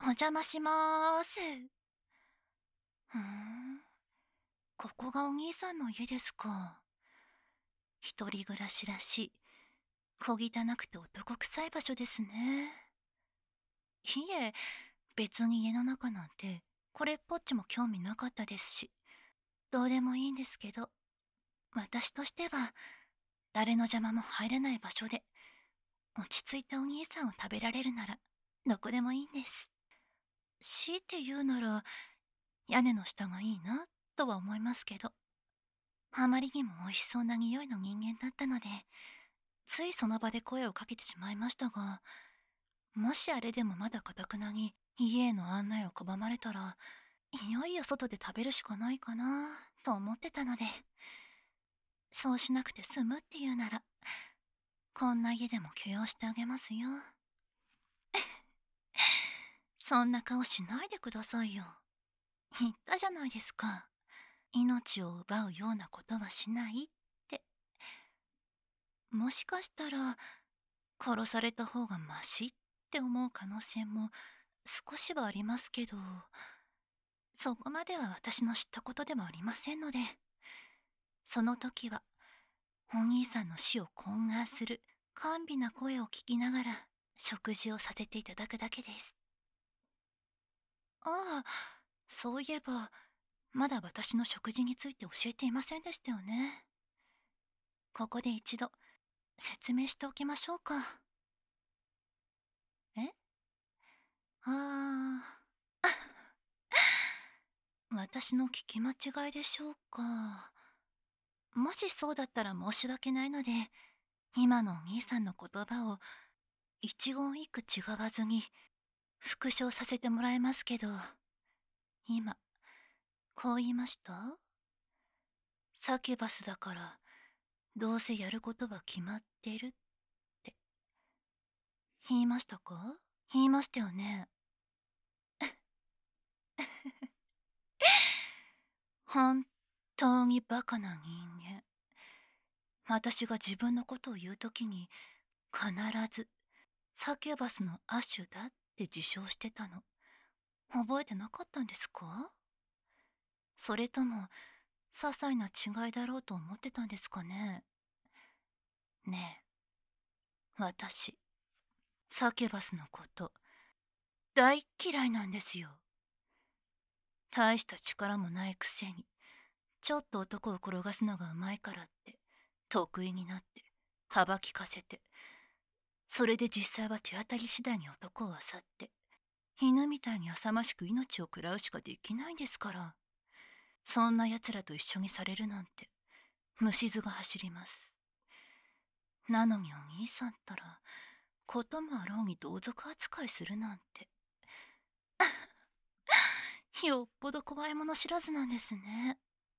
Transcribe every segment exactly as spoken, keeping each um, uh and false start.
お邪魔しまーす。ふーん、ここがお兄さんの家ですか。一人暮らしらし、小汚くて男臭い場所ですね。いえ、別に家の中なんて、これっぽっちも興味なかったですし、どうでもいいんですけど、私としては、誰の邪魔も入れない場所で、落ち着いたお兄さんを食べられるなら、どこでもいいんです。強いて言うなら、屋根の下がいいな、とは思いますけど。あまりにも美味しそうな匂いの人間だったので、ついその場で声をかけてしまいましたが、もしあれでもまだかたくなに家への案内を拒まれたら、いよいよ外で食べるしかないかなと思ってたので、そうしなくて済むっていうなら、こんな家でも許容してあげますよ。そんな顔しないでくださいよ。言ったじゃないですか。命を奪うようなことはしないって。もしかしたら、殺された方がマシって思う可能性も少しはありますけど、そこまでは私の知ったことでもありませんので、その時はお兄さんの死を懇願する甘美な声を聞きながら食事をさせていただくだけです。ああ、そういえば、まだ私の食事について教えていませんでしたよね。ここで一度説明しておきましょうか。えああー、私の聞き間違いでしょうか。もしそうだったら申し訳ないので、今のお兄さんの言葉を一言一句違わずに復唱させてもらいますけど、今、こう言いました？サキュバスだから、どうせやることは決まってるって、言いましたか？言いましたよね。本当にバカな人間。私が自分のことを言うときに、必ず、サキュバスの亜種だって自称してたの。覚えてなかったんですか？それとも、些細な違いだろうと思ってたんですかね。ねえ、私、サキュバスのこと、大っ嫌いなんですよ。大した力もないくせに、ちょっと男を転がすのがうまいからって、得意になって、幅利かせて、それで実際は手当たり次第に男を漁って、犬みたいに浅ましく命を食らうしかできないんですから。そんな奴らと一緒にされるなんて、虫唾が走ります。なのにお兄さんったら、こともあろうに同族扱いするなんて。よっぽど怖いもの知らずなんですね。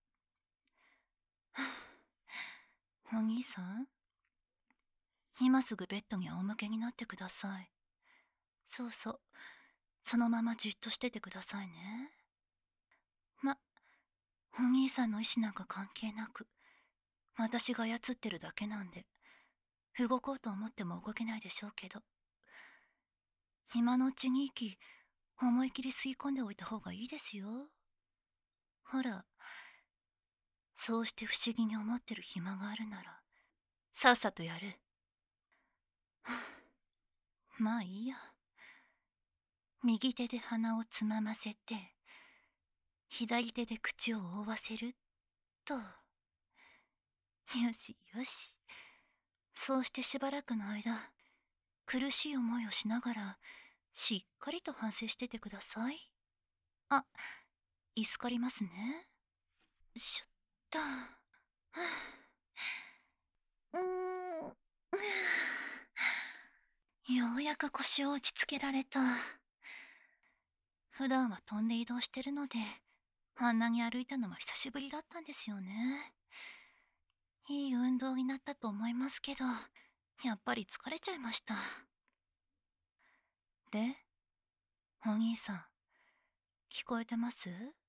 お兄さん、今すぐベッドに仰向けになってください。そうそう。そのままじっとしててくださいね。ま、お兄さんの意志なんか関係なく、私が操ってるだけなんで、動こうと思っても動けないでしょうけど、今のうちに息、思い切り吸い込んでおいた方がいいですよ。ほら、そうして不思議に思ってる暇があるなら、さっさとやる。まあいいや。右手で鼻をつまませて、左手で口を覆わせると。よしよし。そうしてしばらくの間、苦しい思いをしながら、しっかりと反省しててください。あ、いすかりますね。しょっと。うーん。ようやく腰を落ち着けられた。普段は飛んで移動してるので、あんなに歩いたのは久しぶりだったんですよね。いい運動になったと思いますけど、やっぱり疲れちゃいました。で、お兄さん、聞こえてます？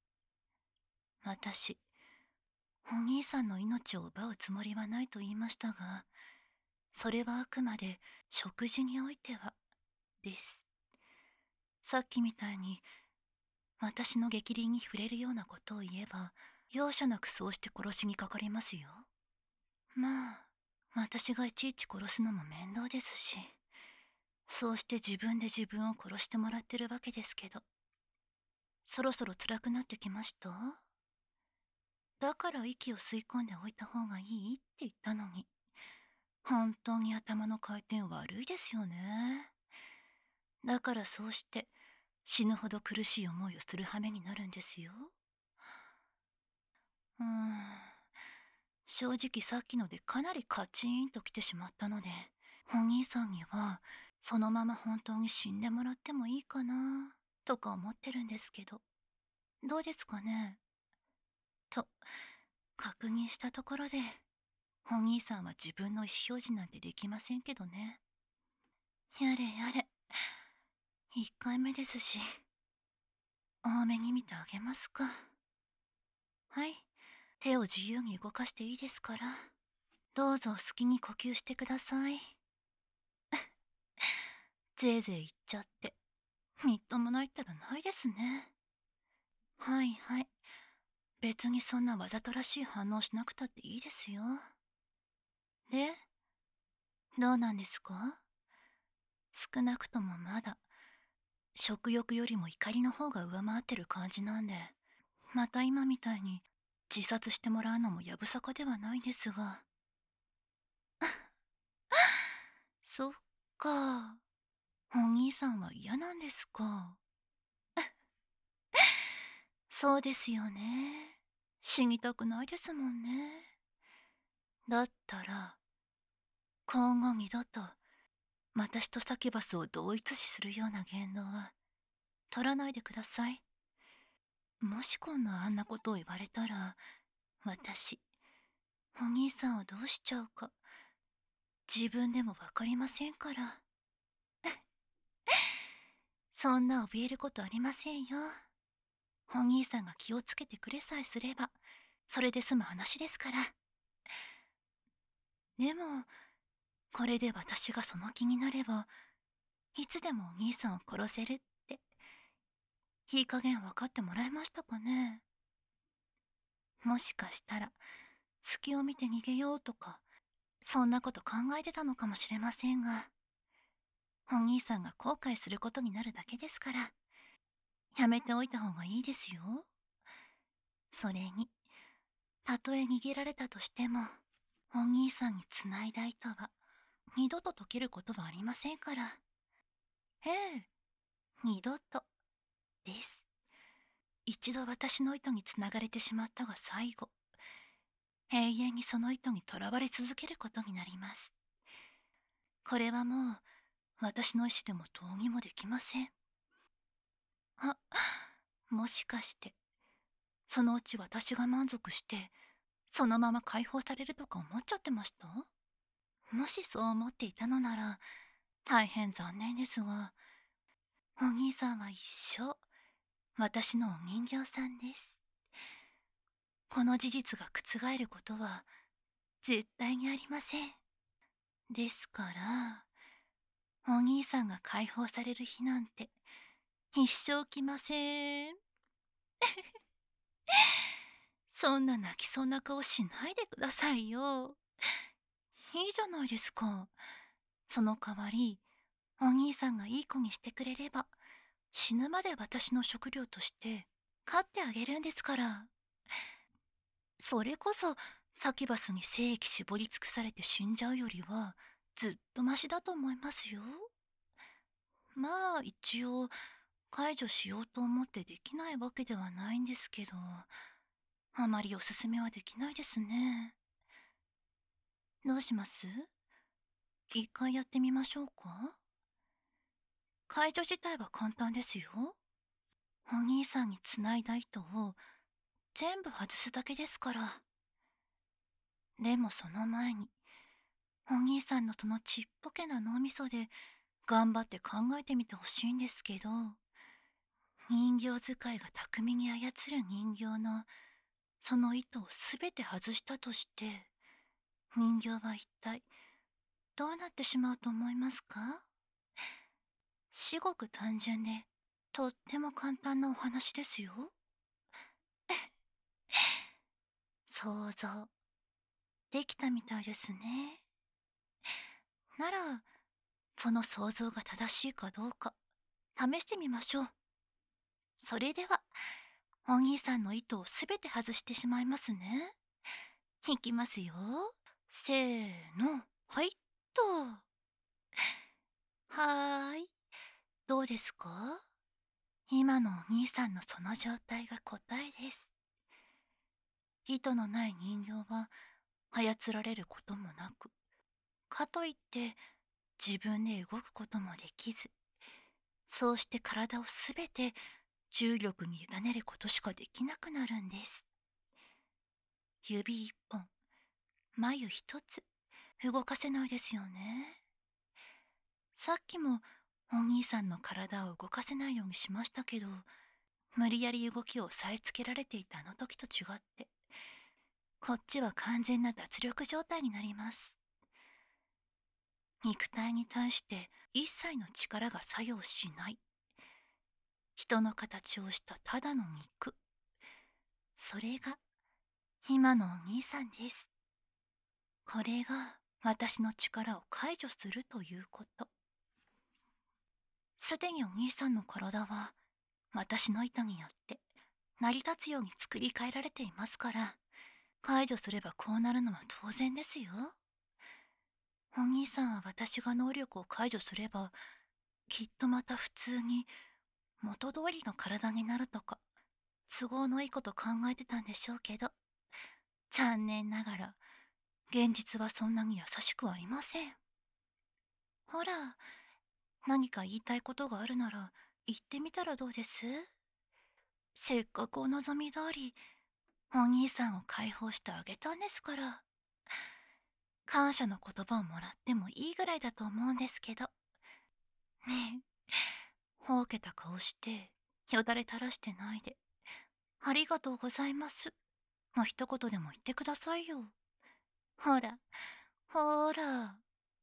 私、お兄さんの命を奪うつもりはないと言いましたが、それはあくまで食事においては、です。 さっきみたいに私の逆鱗に触れるようなことを言えば容赦なくそうして殺しにかかりますよ。まあ私がいちいち殺すのも面倒ですし、そうして自分で自分を殺してもらってるわけですけど、そろそろ辛くなってきました？だから息を吸い込んでおいた方がいいって言ったのに、本当に頭の回転悪いですよね。だからそうして死ぬほど苦しい思いをする羽目になるんですよ。うーん。正直さっきのでかなりカチーンときてしまったので、お兄さんにはそのまま本当に死んでもらってもいいかなとか思ってるんですけど、どうですかね。と確認したところで、お兄さんは自分の意思表示なんてできませんけどね。やれやれ、一回目ですし、多めに見てあげますか。はい、手を自由に動かしていいですから、どうぞ好きに呼吸してください。ぜいぜい言っちゃって、みっともないったらないですね。はいはい、別にそんなわざとらしい反応しなくたっていいですよ。で、どうなんですか？少なくともまだ食欲よりも怒りの方が上回ってる感じなんで、また今みたいに自殺してもらうのもやぶさかではないですが。そっか、お兄さんは嫌なんですか。そうですよね。死にたくないですもんね。だったら今後二度と私とサキュバスを同一視するような言動は取らないでください。もし今度あんなことを言われたら、私お兄さんをどうしちゃうか自分でもわかりませんから。そんな怯えることありませんよ。お兄さんが気をつけてくれさえすればそれで済む話ですから。でもこれで私がその気になればいつでもお兄さんを殺せるっていい加減分かってもらえましたかね。もしかしたら隙を見て逃げようとかそんなこと考えてたのかもしれませんが、お兄さんが後悔することになるだけですから、やめておいた方がいいですよ。それにたとえ逃げられたとしても、お兄さんにつないだ糸は二度と解けることはありませんから。ええ、二度とです。一度私の糸につながれてしまったが最後、永遠にその糸にとらわれ続けることになります。これはもう私の意志でもどうにもできません。あ、もしかしてそのうち私が満足してそのまま解放されるとか思っちゃってました？もしそう思っていたのなら大変残念ですが、お兄さんは一生私のお人形さんです。この事実が覆ることは絶対にありません。ですからお兄さんが解放される日なんて一生来ません。そんな泣きそうな顔しないでくださいよ。いいじゃないですか。その代わりお兄さんがいい子にしてくれれば死ぬまで私の食料として飼ってあげるんですから。それこそサキュバスに精液絞り尽くされて死んじゃうよりはずっとマシだと思いますよ。まあ一応解除しようと思ってできないわけではないんですけど、あまりおすすめはできないですね。どうします？一回やってみましょうか？解除自体は簡単ですよ。お兄さんにつないだ糸を全部外すだけですから。でもその前にお兄さんのそのちっぽけな脳みそで頑張って考えてみてほしいんですけど、人形使いが巧みに操る人形のその糸をすべて外したとして人形は一体どうなってしまうと思いますか？至極単純でとっても簡単なお話ですよ。想像できたみたいですね。なら、その想像が正しいかどうか試してみましょう。それでは、お兄さんの糸をすべて外してしまいますね。いきますよ。せーの、はいっと。はーい。どうですか？今のお兄さんのその状態が答えです。糸のない人形は操られることもなく、かといって自分で動くこともできず、そうして体をすべて重力に委ねることしかできなくなるんです。指一本、眉一つ、動かせないですよね。さっきもお兄さんの体を動かせないようにしましたけど、無理やり動きを押さえつけられていたあの時と違って、こっちは完全な脱力状態になります。肉体に対して一切の力が作用しない。人の形をしたただの肉。それが今のお兄さんです。これが私の力を解除するということ。すでにお兄さんの体は私の糸によって成り立つように作り変えられていますから、解除すればこうなるのは当然ですよ。お兄さんは私が能力を解除すれば、きっとまた普通に元通りの体になるとか、都合のいいこと考えてたんでしょうけど、残念ながら現実はそんなに優しくありません。ほら、何か言いたいことがあるなら言ってみたらどうです？せっかくお望み通りお兄さんを解放してあげたんですから。感謝の言葉をもらってもいいぐらいだと思うんですけど。ねえ、ほうけた顔してよだれ垂らしてないで「ありがとうございます」の一言でも言ってくださいよ。ほらほら。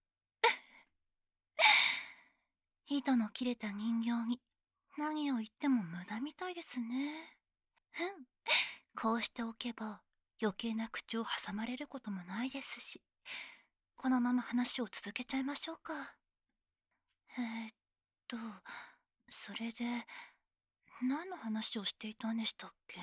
糸の切れた人形に何を言っても無駄みたいですね。うん、こうしておけば余計な口を挟まれることもないですし、このまま話を続けちゃいましょうか。えー、っとそれで何の話をしていたんでしたっけ？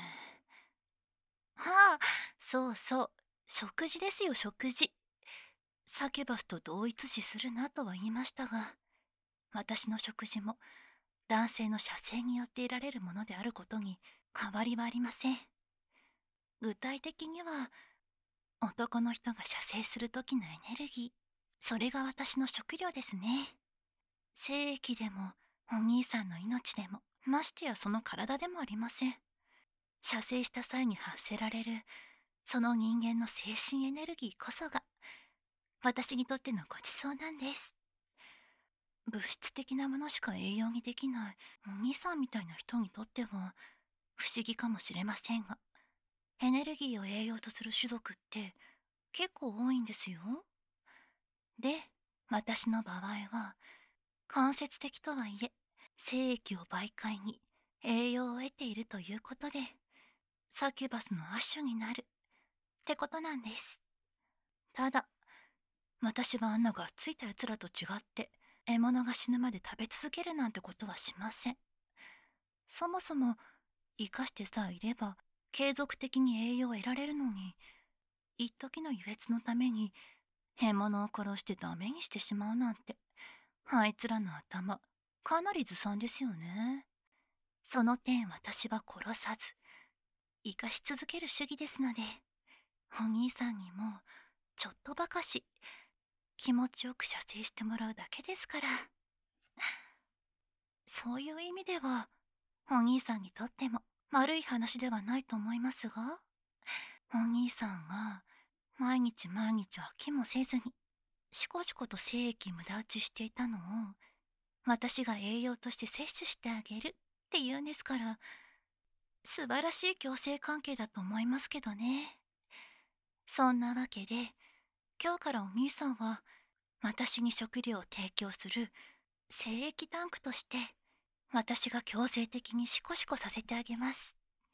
はあ、そうそう、食事ですよ、食事。サキュバスと同一視するなとは言いましたが、私の食事も男性の射精によって得られるものであることに変わりはありません。具体的には、男の人が射精する時のエネルギー、それが私の食料ですね。精液でも、お兄さんの命でも、ましてやその体でもありません。射精した際に発せられる、その人間の精神エネルギーこそが、私にとってのご馳走なんです。物質的なものしか栄養にできないお兄さんみたいな人にとっては不思議かもしれませんが、エネルギーを栄養とする種族って結構多いんですよ。で、私の場合は間接的とはいえ精液を媒介に栄養を得ているということで、サキュバスの亜種になるってことなんです。ただ、私はあんながっついた奴らと違って獲物が死ぬまで食べ続けるなんてことはしません。そもそも生かしてさえいれば継続的に栄養を得られるのに、一時の優越のために獲物を殺してダメにしてしまうなんて、あいつらの頭かなりずさんですよね。その点私は殺さず生かし続ける主義ですので、お兄さんにもちょっとばかし気持ちよく射精してもらうだけですから。そういう意味ではお兄さんにとっても悪い話ではないと思いますが、お兄さんが毎日毎日飽きもせずにしこしこと精液無駄打ちしていたのを私が栄養として摂取してあげるっていうんですから、素晴らしい共生関係だと思いますけどね。そんなわけで今日からお兄さんは私に食料を提供する精液タンクとして私が強制的にシコシコさせてあげます。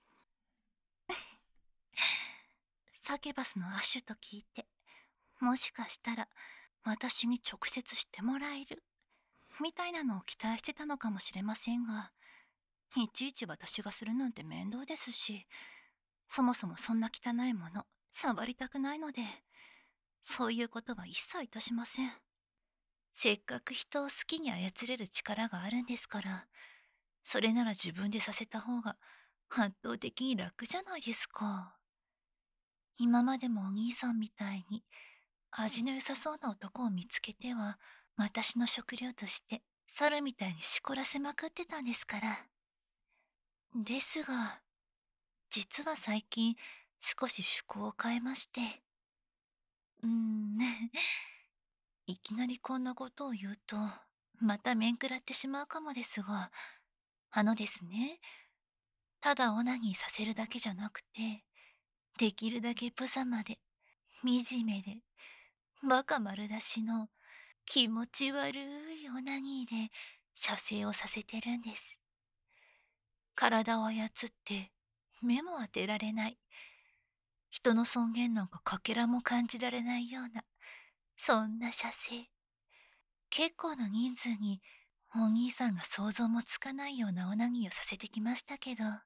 サケバスのアッシュと聞いて、もしかしたら私に直接してもらえるみたいなのを期待してたのかもしれませんが、いちいち私がするなんて面倒ですし、そもそもそんな汚いもの触りたくないので、そういうことは一切いたしません。せっかく人を好きに操れる力があるんですから、それなら自分でさせた方が圧倒的に楽じゃないですか。今までもお兄さんみたいに味の良さそうな男を見つけては、私の食料として猿みたいにしこらせまくってたんですから。ですが、実は最近少し趣向を変えまして、うーん、いきなりこんなことを言うと、また面食らってしまうかもですが、あのですね、ただオナニーさせるだけじゃなくて、できるだけ無様で、惨めで、バカ丸出しの気持ち悪いオナニーで射精をさせてるんです。体を操って目も当てられない、人の尊厳なんかかけらも感じられないような、そんな射精。結構な人数にお兄さんが想像もつかないようなオナニーをさせてきましたけど、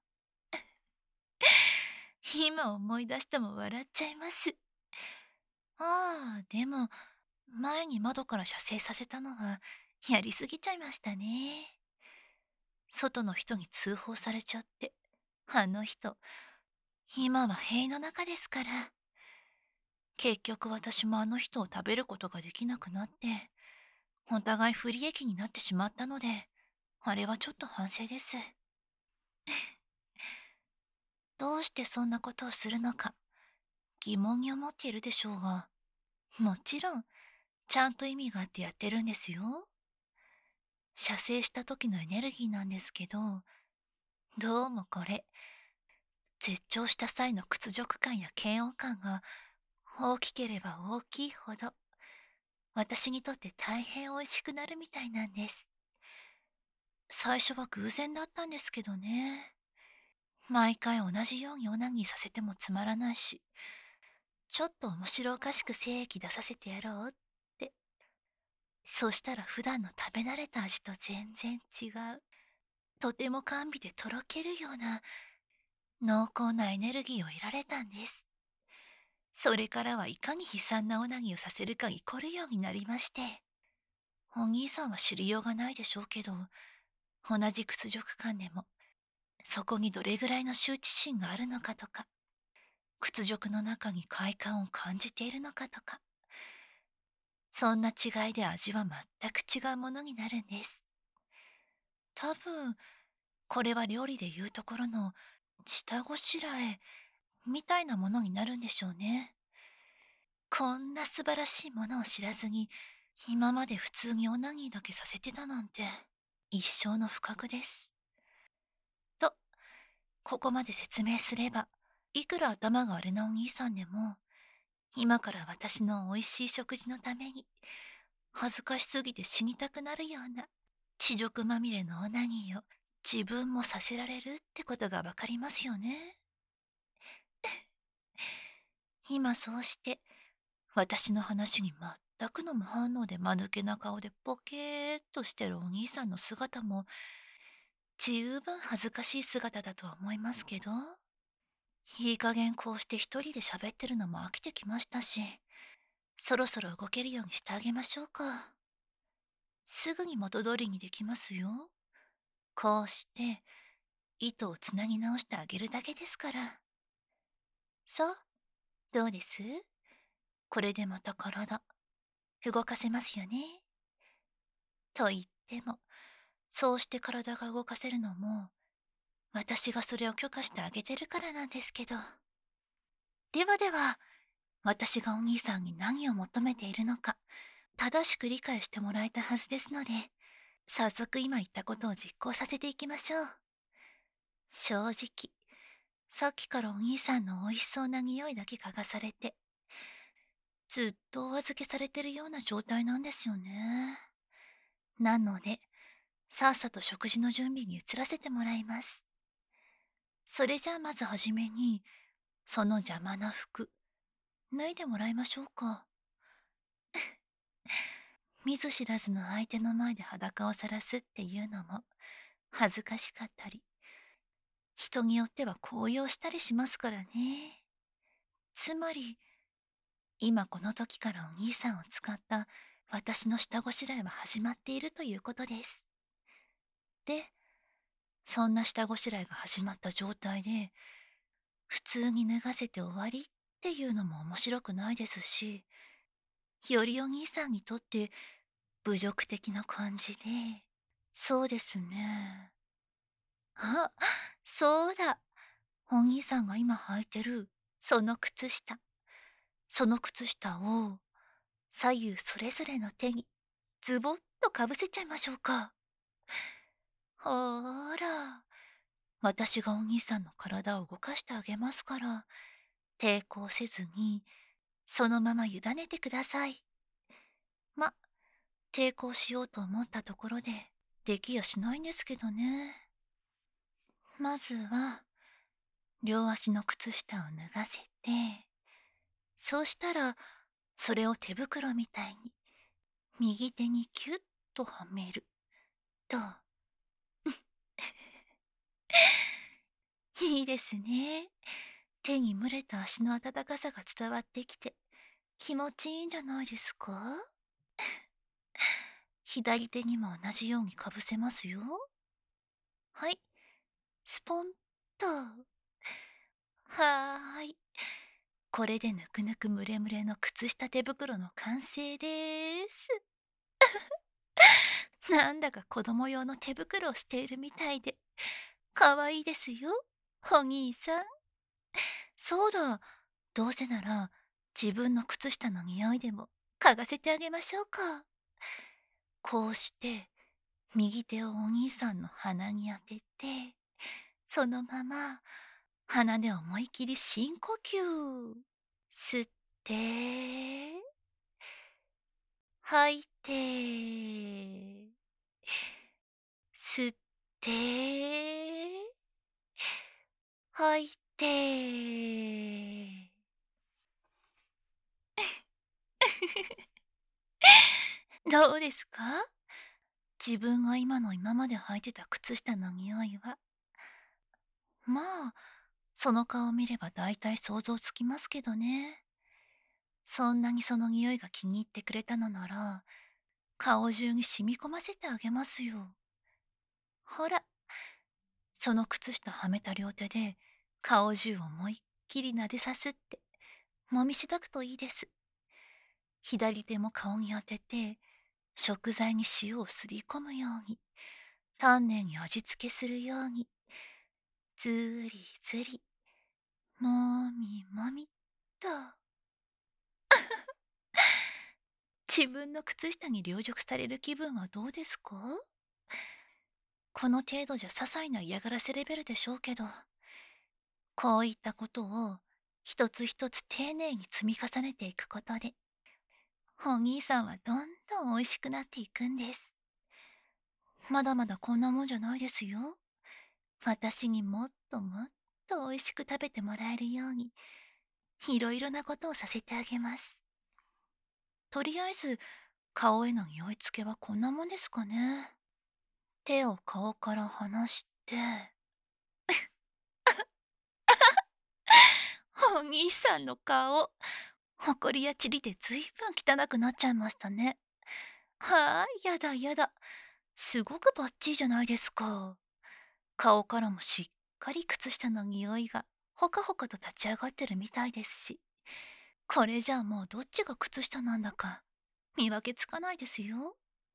今思い出しても笑っちゃいます。ああ、でも、前に窓から射精させたのは、やりすぎちゃいましたね。外の人に通報されちゃって、あの人、今は塀の中ですから。結局私もあの人を食べることができなくなって、お互い不利益になってしまったので、あれはちょっと反省です。どうしてそんなことをするのか疑問に思っているでしょうが、もちろん、ちゃんと意味があってやってるんですよ。射精した時のエネルギーなんですけど、どうもこれ、絶頂した際の屈辱感や嫌悪感が大きければ大きいほど、私にとって大変美味しくなるみたいなんです。最初は偶然だったんですけどね。毎回同じようにオナニーさせてもつまらないし、ちょっと面白おかしく精液出させてやろうって。そしたら普段の食べ慣れた味と全然違う。とても甘美でとろけるような濃厚なエネルギーを得られたんです。それからはいかに悲惨なオナニーをさせるかに凝るようになりまして。お兄さんは知りようがないでしょうけど、同じ屈辱感でも、そこにどれぐらいの羞恥心があるのかとか、屈辱の中に快感を感じているのかとか、そんな違いで味は全く違うものになるんです。多分、これは料理でいうところの下ごしらえみたいなものになるんでしょうね。こんな素晴らしいものを知らずに、今まで普通にオナニーだけさせてたなんて、一生の不覚です。と、ここまで説明すれば、いくら頭があれなお兄さんでも、今から私の美味しい食事のために、恥ずかしすぎて死にたくなるような、恥辱まみれのオナニーを自分もさせられるってことがわかりますよね。今そうして、私の話に全くの無反応で間抜けな顔でポケーっとしてるお兄さんの姿も、十分恥ずかしい姿だとは思いますけど、いい加減こうして一人で喋ってるのも飽きてきましたし、そろそろ動けるようにしてあげましょうか。すぐに元通りにできますよ。こうして、糸をつなぎ直してあげるだけですから。そう、どうです？これでまた体、動かせますよね。と言っても、そうして体が動かせるのも、私がそれを許可してあげてるからなんですけど。ではでは、私がお兄さんに何を求めているのか、正しく理解してもらえたはずですので、早速今言ったことを実行させていきましょう。正直、さっきからお兄さんの美味しそうな匂いだけ嗅がされて、ずっとお預けされてるような状態なんですよね。なので、 さっさと食事の準備に移らせてもらいます。それじゃあまずはじめに、その邪魔な服、脱いでもらいましょうか。見ず知らずの相手の前で裸を晒すっていうのも恥ずかしかったり、人によっては高揚したりしますからね。つまり、今この時からお兄さんを使った私の下ごしらえは始まっているということです。で、そんな下ごしらえが始まった状態で、普通に脱がせて終わりっていうのも面白くないですし、よりお兄さんにとって侮辱的な感じで、そうですね。あ、そうだ。お兄さんが今履いてる、その靴下。その靴下を、左右それぞれの手に、ズボッとかぶせちゃいましょうか。ほーら。私がお兄さんの体を動かしてあげますから、抵抗せずに、そのまま委ねてください。ま、抵抗しようと思ったところで、できやしないんですけどね。まずは、両足の靴下を脱がせて、そうしたら、それを手袋みたいに、右手にキュッとはめる。と、いいですね。手に蒸れた足の温かさが伝わってきて、気持ちいいんじゃないですか？左手にも同じようにかぶせますよ。はい、スポンと。はーい。これでぬくぬくむれむれの靴下手袋の完成です。なんだか子供用の手袋をしているみたいで、かわいいですよ、お兄さん。そうだ、どうせなら自分の靴下の匂いでも嗅がせてあげましょうか。こうして、右手をお兄さんの鼻に当てて、そのまま鼻で思い切り深呼吸。吸って、吐いて、吸って、吐いて。どうですか？自分が今の今まで履いてた靴下の匂いは。まあ、その顔を見れば大体想像つきますけどね。そんなにその匂いが気に入ってくれたのなら、顔中に染み込ませてあげますよ。ほら、その靴下はめた両手で、顔中思いっきり撫でさすって、もみしだくといいです。左手も顔に当てて、食材に塩をすり込むように、丹念に味付けするように、ずりずり、もみもみっと。自分の靴下に凌辱される気分はどうですか？この程度じゃ些細な嫌がらせレベルでしょうけど、こういったことを一つ一つ丁寧に積み重ねていくことで、お兄さんはどんどん美味しくなっていくんです。まだまだこんなもんじゃないですよ。私にもっともっと美味しく食べてもらえるように、いろいろなことをさせてあげます。とりあえず、顔への匂い付けはこんなもんですかね。手を顔から離して、お兄さんの顔、ほこりや塵でずいぶん汚くなっちゃいましたね。はあ、やだやだ。すごくバッチリじゃないですか。顔からもしっかり靴下の匂いがほかほかと立ち上がってるみたいですし、これじゃあもうどっちが靴下なんだか見分けつかないですよ。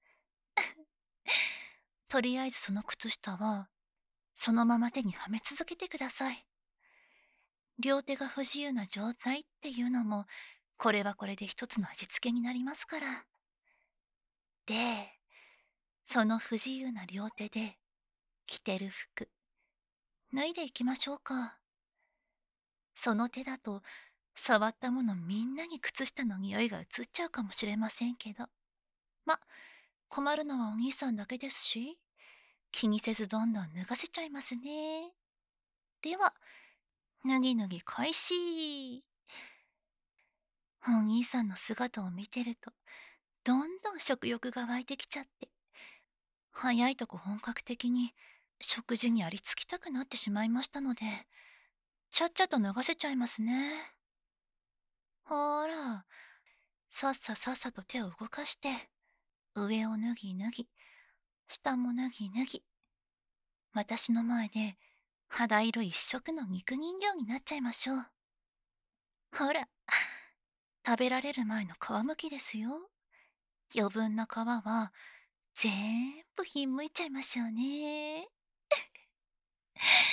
とりあえずその靴下はそのまま手にはめ続けてください。両手が不自由な状態っていうのも、これはこれで一つの味付けになりますから。で、その不自由な両手で着てる服、脱いでいきましょうか。その手だと、触ったものみんなに靴下の匂いが移っちゃうかもしれませんけど。ま、困るのはお兄さんだけですし、 気にせずどんどん脱がせちゃいますね。では、脱ぎ脱ぎ開始。お兄さんの姿を見てると、どんどん食欲が湧いてきちゃって、早いとこ本格的に食事にありつきたくなってしまいましたので、ちゃっちゃと脱がせちゃいますね。ほーら、さっささっさと手を動かして、上を脱ぎ脱ぎ、下も脱ぎ脱ぎ、私の前で肌色一色の肉人形になっちゃいましょう。ほら、食べられる前の皮むきですよ。余分な皮は全部ひんむいちゃいましょうね。